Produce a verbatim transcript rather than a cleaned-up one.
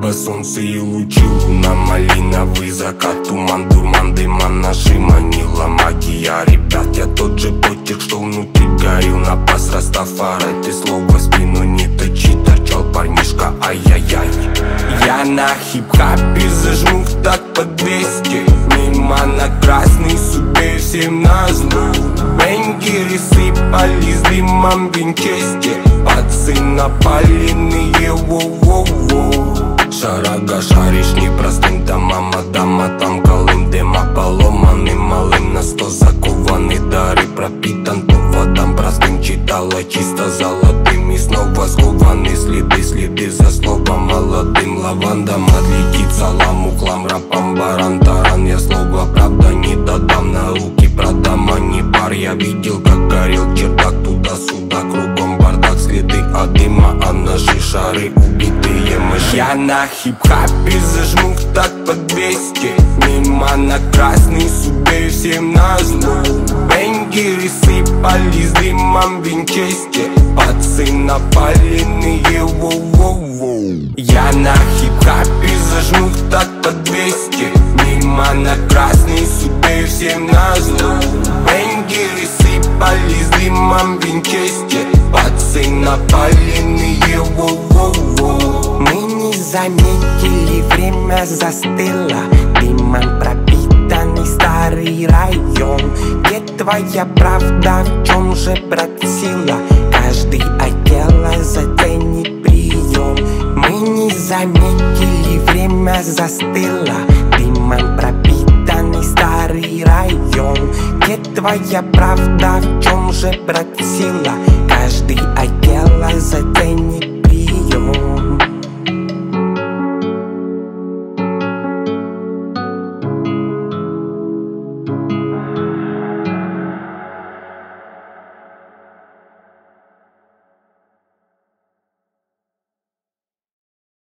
Небо, солнце и лучи, луна, малиновый закат, туман, дурман, дыман, наши манила магия. Ребят, я тот же потик, что внутри горел на пас Растафара. Ты слово в спину не точи, торчал парнишка, ай-яй-яй. Я на хип-хапе зажму в так по двести, мимо на красный судьбе всем назло. Бенгеры сыпались дымом в винчесте, пацы напаленные, воу-воу-воу. Шарага шаришь непростым домам, а дома там колым дыма поломанным малым на сто закованный, дары пропитан поводом простым, читала чисто золотым и снова скованы следы, следы за словом молодым лавандом. Отлетит салам уклам, рапам, баран, таран, я слово правда не додам, на руки продам, а не бар. Я видел, как горел чердак, туда-сюда кругом бардак, следы от дыма, а наши шары убитые мыши. Я на хип-хапе зажму в так по двести, мимо на красный судьбе всем назло. Бенгеры сыпались дымом в винчесте, пацы напаленные, воу-воу-воу. Я на хип-хапе зажму в так по двести, мимо на красный судьбе всем назло. Бенгеры сыпались дымом в винчесте, пацы напаленные, воу-воу-воу. Мы не заметили, время застыло, дымом пропитанный старый район. Где твоя правда, в чем же, брат, сила? Каждый отдела заценит прием. Мы не заметили, время застыло, дымом пропитанный старый район. Где твоя правда, в чем же, брат, сила? Каждый отдела заценит